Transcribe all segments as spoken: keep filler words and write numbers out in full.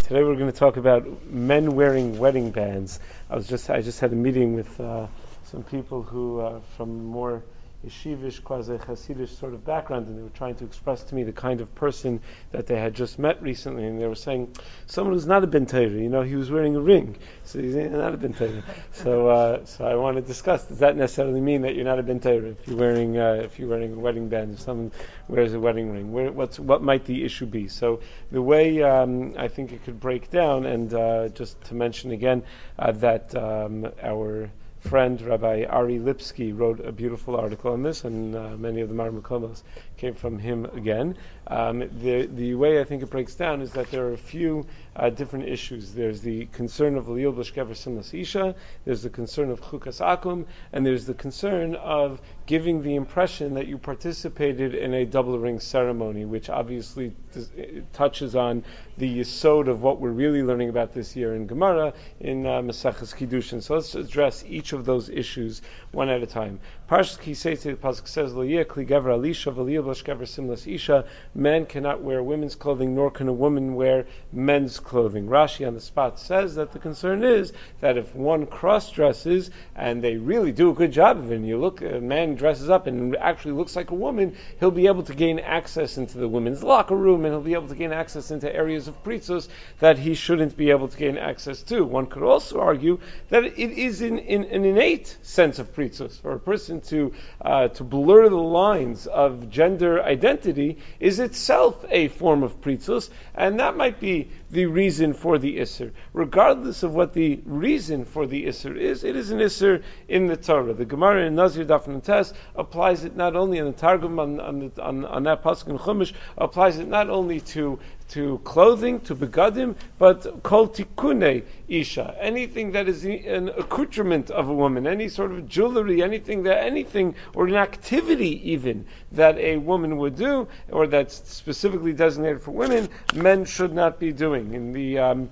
Today we're going to talk about men wearing wedding bands. I was just I just had a meeting with uh, some people who uh, from more yeshivish, quasi-Hasidish sort of background, and they were trying to express to me the kind of person that they had just met recently, and they were saying, someone who's not a ben Torah, you know, he was wearing a ring, so he's not a ben Torah. So, uh, so I want to discuss, does that necessarily mean that you're not a ben Torah if you're wearing, uh, if you're wearing a wedding band, if someone wears a wedding ring? Where, what's, what might the issue be? So the way um, I think it could break down, and uh, just to mention again, uh, that um, our friend Rabbi Ari Lipsky wrote a beautiful article on this, and uh, many of the Mar Makomos came from him again. Um, the the way I think it breaks down is that there are a few uh, different issues. There's the concern of Liyul B'Shkever Simlas Isha, there's the concern of Chukas Akum, and there's the concern of giving the impression that you participated in a double ring ceremony, which obviously t- touches on the yesod of what we're really learning about this year in Gemara in uh, Maseches Kiddushin. So let's address each of those issues one at a time. Parshas Kisei, the pasuk says, "Lo yeh kli gever alisha v'liyul b'shkever simlas isha." Men cannot wear women's clothing, nor can a woman wear men's clothing. Rashi on the spot says that the concern is that if one cross dresses and they really do a good job of it, and you look, a man dresses up and actually looks like a woman, he'll be able to gain access into the women's locker room, and he'll be able to gain access into areas of pritzus that he shouldn't be able to gain access to. One could also argue that it is in, in an innate sense of pritzus for a person to uh, to blur the lines of gender identity is itself a form of pritzus, and that might be the reason for the Isser. Regardless of what the reason for the Isser is, it is an Isser in the Torah. The Gemara in Nazir Daf Nutes applies it not only in the Targum on, on, the, on, on that pasuk in Chumash, applies it not only to to clothing, to begadim, but kol tikune isha, anything that is an accoutrement of a woman, any sort of jewelry, anything that anything or an activity even that a woman would do, or that's specifically designated for women, men should not be doing. In the um,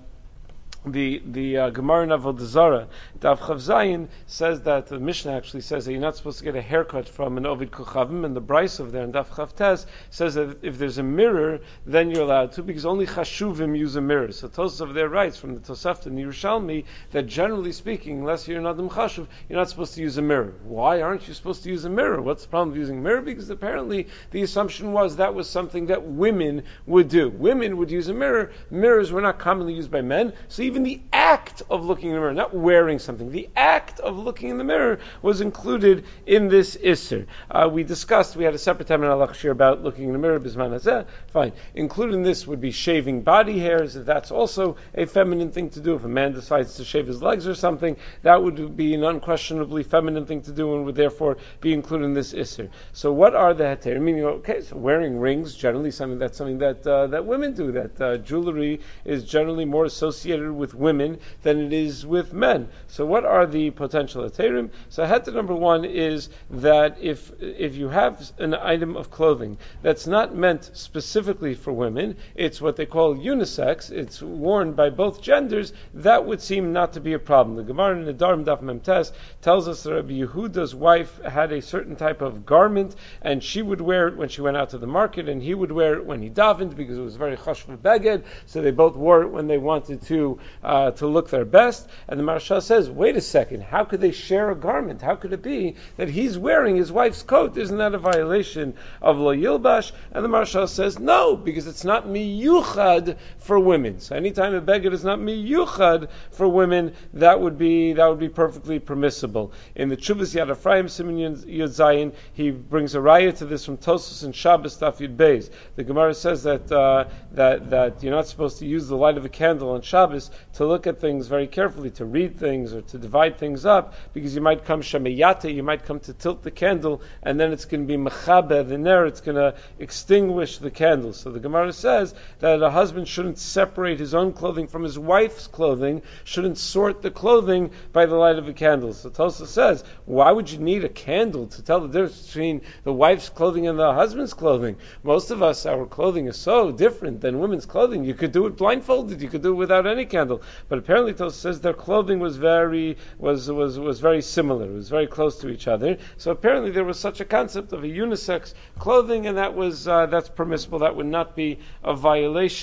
The the uh, Gemara in Avodah Zarah, Daf Chav Zayin, says that the Mishnah actually says that you're not supposed to get a haircut from an Ovid Kochavim, and the Bryce over there in Daf Chav Tes says that if there's a mirror, then you're allowed to, because only Chashuvim use a mirror. So Tosafos over there writes from the Tosafta and the Yerushalmi that generally speaking, unless you're an Adam Chashuv, you're not supposed to use a mirror. Why aren't you supposed to use a mirror? What's the problem with using a mirror? Because apparently the assumption was that was something that women would do. Women would use a mirror. Mirrors were not commonly used by men, so even Even the act of looking in the mirror, not wearing something, the act of looking in the mirror was included in this Isser. Uh, we discussed, we had a separate time in Al-Akhshir about looking in the mirror, Bisman Hazeh, fine. Included in this would be shaving body hairs, that's also a feminine thing to do. If a man decides to shave his legs or something, that would be an unquestionably feminine thing to do and would therefore be included in this Isser. So what are the heter? Meaning, okay, so wearing rings, generally something that's something that uh, that women do, that uh, jewelry is generally more associated with with women than it is with men. So what are the potential heterim? So heter number one is that if if you have an item of clothing that's not meant specifically for women, it's what they call unisex, it's worn by both genders, that would seem not to be a problem. The Gemara in the Nedarim Daf Memtes tells us that Rabbi Yehuda's wife had a certain type of garment, and she would wear it when she went out to the market, and he would wear it when he davened, because it was very chashva beged, so they both wore it when they wanted to Uh, to look their best. And the Maharsha says, wait a second, how could they share a garment? How could it be that he's wearing his wife's coat? Isn't that a violation of Lo Yilbash? And the Maharsha says, no, because it's not miyuchad for women. So anytime a beged is not miyuchad for women, that would be that would be perfectly permissible. In the Chuvas Yad Ephraim Siman Yud Zayin, he brings a raya to this from Tosfos and Shabbos Daf Yud Beis. The Gemara says that uh, that that you're not supposed to use the light of a candle on Shabbos to look at things very carefully, to read things or to divide things up, because you might come shemeyate, you might come to tilt the candle, and then it's going to be mechabe, the ner, it's going to extinguish the candle. So the Gemara says that a husband shouldn't separate his own clothing from his wife's clothing, shouldn't sort the clothing by the light of a candle. So Tosa says, why would you need a candle to tell the difference between the wife's clothing and the husband's clothing? Most of us, our clothing is so different than women's clothing. You could do it blindfolded, you could do it without any candle. But apparently Tosa says their clothing was very was, was was very similar. It was very close to each other. So apparently there was such a concept of a unisex clothing, and that was uh, that's permissible. That would not be a violation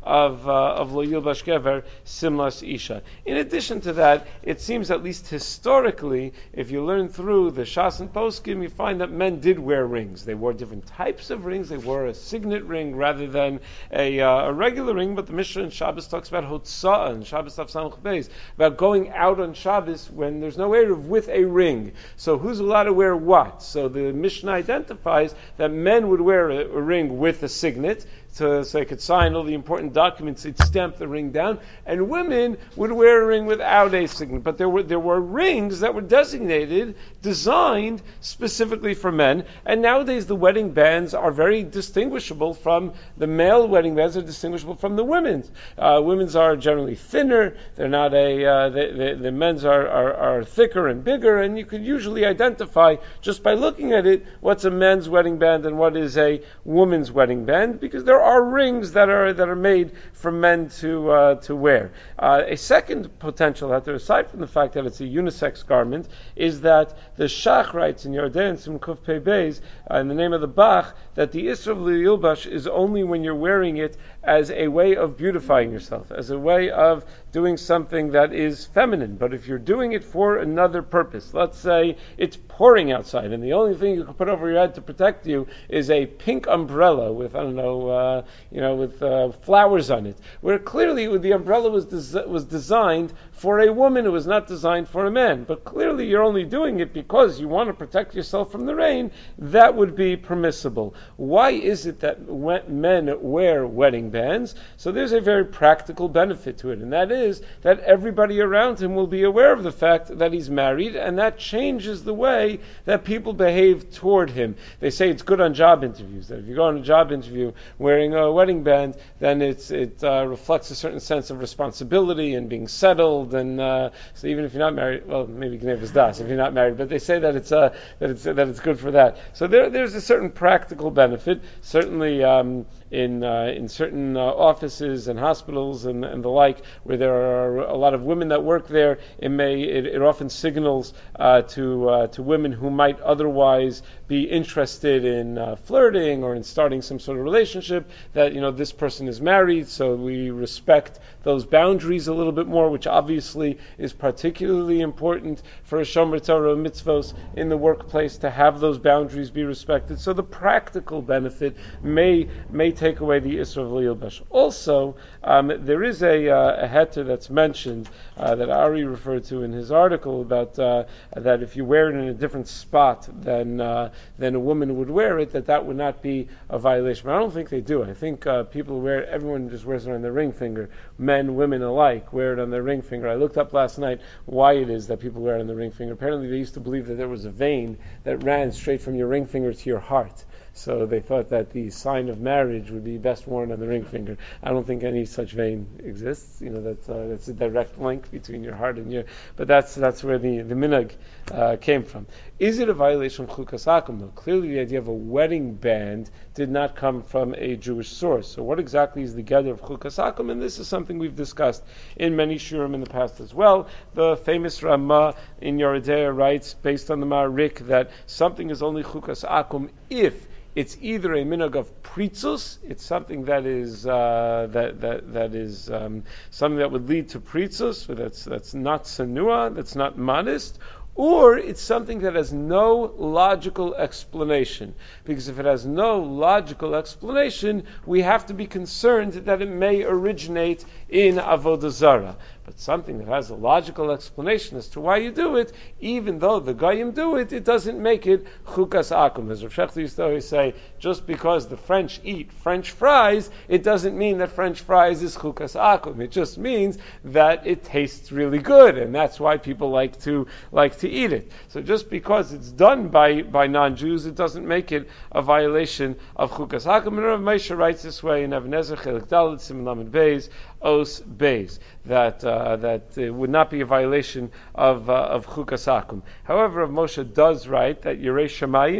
of uh, of lo yilbash gever simlas isha. In addition to that, it seems at least historically, if you learn through the Shas and Poskim, you find that men did wear rings. They wore different types of rings. They wore a signet ring rather than a, uh, a regular ring. But the Mishnah in Shabbos talks about hotzah and Shabbos Taf Samach Beis, about going out on Shabbos when there's no eruv with a ring. So who's allowed to wear what? So the Mishnah identifies that men would wear a, a ring with a signet, so, so they could sign all the important documents, they'd stamp the ring down, and women would wear a ring without a signet. But there were there were rings that were designated, designed specifically for men, and nowadays the wedding bands are very distinguishable from the male wedding bands are distinguishable from the women's. Uh, women's are generally thinner, they're not a, uh, the, the, the men's are, are, are thicker and bigger, and you could usually identify just by looking at it what's a men's wedding band and what is a woman's wedding band, because there are rings that are that are made for men to uh, to wear. Uh, a second potential heter, aside from the fact that it's a unisex garment, is that the Shach writes in Yordei and Sim Kuf Pei Beis, uh, in the name of the Bach, that the Isra of Yilbash is only when you're wearing it as a way of beautifying yourself, as a way of doing something that is feminine. But if you're doing it for another purpose, let's say it's pouring outside, and the only thing you can put over your head to protect you is a pink umbrella with, I don't know, uh, you know, with uh, flowers on it, where clearly the umbrella was des- was designed for a woman, it was not designed for a man. But clearly you're only doing it because you want to protect yourself from the rain, that would be permissible. Why is it that men wear wedding bands? So there's a very practical benefit to it, and that is that everybody around him will be aware of the fact that he's married, and that changes the way that people behave toward him. They say it's good on job interviews, that if you go on a job interview wearing a wedding band, then it's, it uh, reflects a certain sense of responsibility and being settled, and uh, so even if you're not married, well, maybe Gnevis Das if you're not married, but they say that it's uh, that it's that it's good for that. So there there's a certain practical benefit, certainly um, in uh, in certain uh, offices and hospitals and, and the like, where there are a lot of women that work there. It may it, it often signals uh, to uh, to women who might otherwise be interested in uh, flirting or in starting some sort of relationship that, you know, this person is married, so we respect those boundaries a little bit more, which obviously is particularly important for a Shomer Torah mitzvos in the workplace, to have those boundaries be respected. So the practical benefit may may take away the Isra of Yilbash. Also, um, there is a, uh, a heter that's mentioned uh, that Ari referred to in his article about uh, that if you wear it in a different spot than uh, than a woman would wear it, that that would not be a violation. But I don't think they do. I think uh, people wear it, everyone just wears it on their ring finger. Men, women alike wear it on their ring finger. I looked up last night why it is that people wear it on the ring finger. Apparently they used to believe that there was a vein that ran straight from your ring finger to your heart. So they thought that the sign of marriage would be best worn on the ring finger. I don't think any such vein exists. You know, that's uh, that's a direct link between your heart and your. But that's that's where the the minhag uh, came from. Is it a violation of Chukas Akum? Though clearly the idea of a wedding band did not come from a Jewish source. So what exactly is the gather of Chukas Akum? And this is something we've discussed in many shurim in the past as well. The famous Ramah in Yoredea writes, based on the Ma'arik, that something is only Chukas Akum if it's either a minhag of pritzus, it's something that is uh, that that that is um, something that would lead to pritzus, so that's that's not sanua, that's not modest, or it's something that has no logical explanation. Because if it has no logical explanation, we have to be concerned that it may originate in Avodah Zarah. But something that has a logical explanation as to why you do it, even though the Goyim do it, it doesn't make it Chukas Akum. As Rav Shechter used to always say, just because the French eat French fries, it doesn't mean that French fries is Chukas Akum. It just means that it tastes really good, and that's why people like to like to eat it. So just because it's done by, by non-Jews, it doesn't make it a violation of Chukas Akum. And Rav Moshe writes this way in Even Ezer Chelik Dalet Siman Lamed Beis Os Beis, that uh, that it would not be a violation of uh, of Chukas Akum. However, Rav Moshe does write that Yerei Shamayim,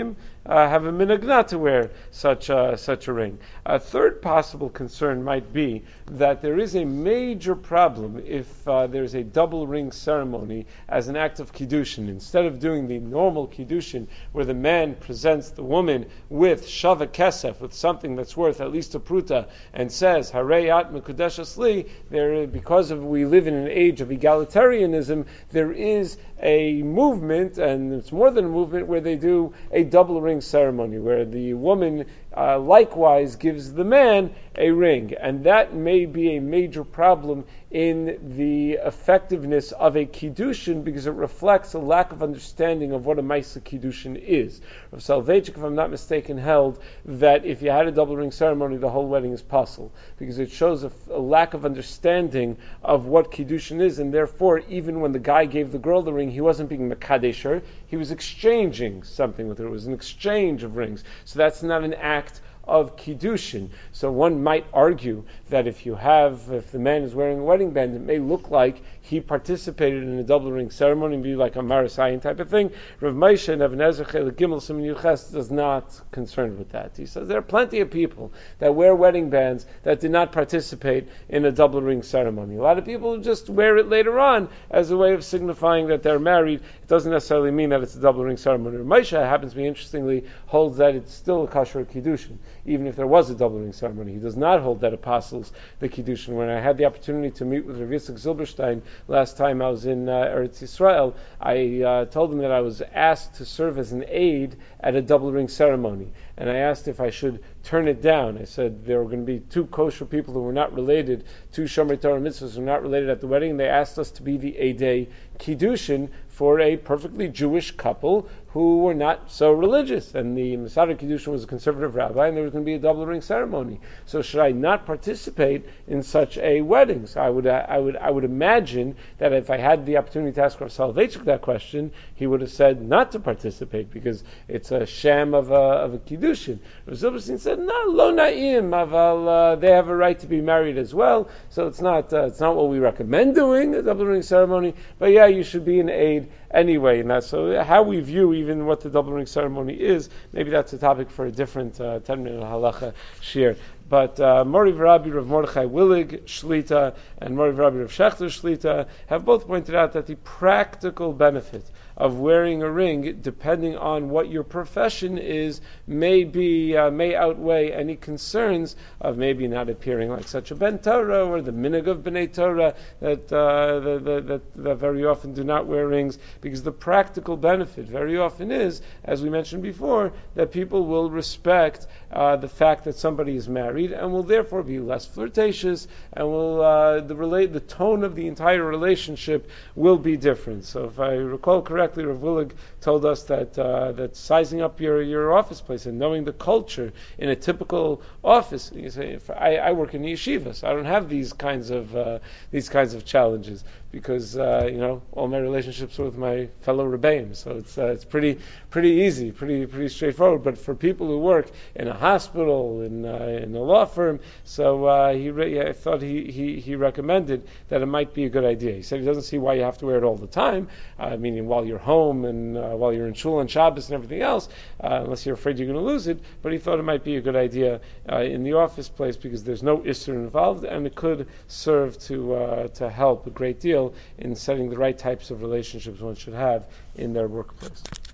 uh, have a minhag not to wear such uh, such a ring. A third possible concern might be that there is a major problem if uh, there's a double ring ceremony as an act of kiddushin. Instead of doing the normal kiddushin, where the man presents the woman with shava kesef, with something that's worth at least a pruta, and says harei at mekudeshes li, there, because of we live in an age of egalitarianism, there is a movement, and it's more than a movement, where they do a double ring ceremony, where the woman uh, likewise gives the man a ring. And that may be a major problem in the effectiveness of a kiddushin, because it reflects a lack of understanding of what a Maisa kiddushin is. Rav Soloveitchik, if I'm not mistaken, held that if you had a double ring ceremony, the whole wedding is possible, because it shows a, a lack of understanding of what kiddushin is, and therefore, even when the guy gave the girl the ring, he wasn't being mekadesher, he was exchanging something with her. It was an exchange of rings. So that's not an act of kiddushin. So one might argue that if you have, if the man is wearing a wedding band, it may look like he participated in a double ring ceremony and be like a Marasayan type of thing. Rav Moshe and Even Ezer Chelik Gimel Siman Yuches does not concerned with that. He says there are plenty of people that wear wedding bands that did not participate in a double ring ceremony. A lot of people just wear it later on as a way of signifying that they're married. It doesn't necessarily mean that it's a double ring ceremony. Rav Moshe, happens to be interestingly, holds that it's still a kosher kiddushin, even if there was a double ring ceremony. He does not hold that apostles the kiddushin. When I had the opportunity to meet with Rav Yitzchak Zilberstein last time I was in uh, Eretz Yisrael, I uh, told him that I was asked to serve as an aide at a double ring ceremony. And I asked if I should turn it down. I said there were going to be two kosher people who were not related, two Shomer Torah mitzvahs who were not related at the wedding, and they asked us to be the Eidei Kiddushin for a perfectly Jewish couple who were not so religious. And the Masada Kiddushin was a conservative rabbi, and there was going to be a double ring ceremony. So should I not participate in such a wedding? So I would, uh, I would, I would imagine that if I had the opportunity to ask Rav Soloveitchik that question, he would have said not to participate because it's a sham of a, of a Kiddushin. Rav Zilberstein said, no, lo na'im, aval, uh, they have a right to be married as well. So it's not, uh, it's not what we recommend doing, a double ring ceremony, but yeah, you should be an aid anyway. And that's so how we view even what the double ring ceremony is. Maybe that's a topic for a different uh, ten minute halacha shir. But uh, Mori V'Rabbi Rav Mordechai Willig Shlita and Mori V'Rabbi Rav Shechter Shlita have both pointed out that the practical benefit of wearing a ring, depending on what your profession is, may be uh, may outweigh any concerns of maybe not appearing like such a ben Torah or the minhag of bnei Torah that, uh, the, the, that that very often do not wear rings, because the practical benefit very often is, as we mentioned before, that people will respect uh, the fact that somebody is married and will therefore be less flirtatious, and will uh, the relate the tone of the entire relationship will be different. So if I recall correctly, Rav Willig told us that uh, that sizing up your, your office place and knowing the culture in a typical office. You say, if I, I work in the yeshiva, so I don't have these kinds of uh, these kinds of challenges because uh, you know all my relationships are with my fellow rebbeim. So it's uh, it's pretty pretty easy, pretty pretty straightforward. But for people who work in a hospital, in uh, in a law firm, so uh, he re- I thought he, he he recommended that it might be a good idea. He said he doesn't see why you have to wear it all the time, uh, meaning while you're home and uh, while you're in shul and Shabbos and everything else, uh, unless you're afraid you're going to lose it. But he thought it might be a good idea uh, in the office place because there's no issur involved, and it could serve to uh, to help a great deal in setting the right types of relationships one should have in their workplace.